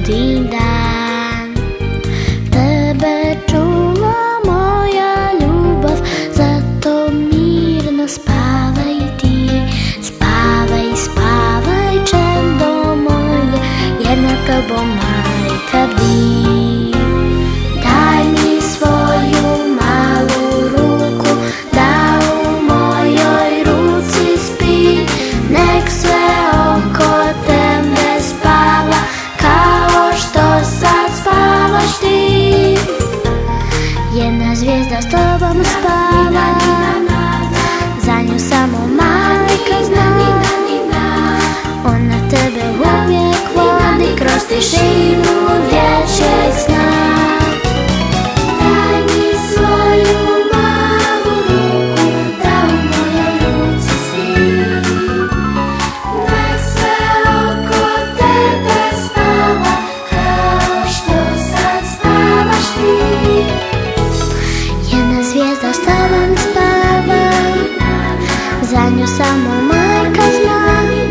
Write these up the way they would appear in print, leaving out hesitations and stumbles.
один день. Тебе чула моя любов, зато мирно спавай ти. Спавай, спавай, чендо моє, jednaka bo majka bdi. Daj mi svoju malu ruku, da u mojoj ruci spi. Nek sve oko tebe spava, kao što sad spavaš ti. Jedna zvijezda s tobom spava, za nju samo majka zna. Ona tebe uvijek vodi kroz tišinu dječjeg sna. Daj mi svoju malu ruku, da u mojoj ruci si. Nek sve oko tebe spava, kao što sad spavaš ti. Jedna zvijezda s tobom spava, za nju samo majka zna.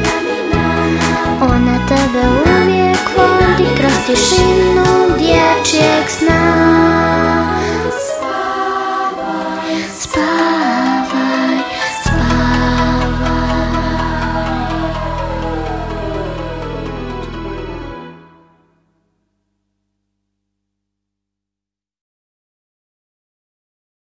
Ona tebe uvijek vodi kroz tišinu dječjeg sna.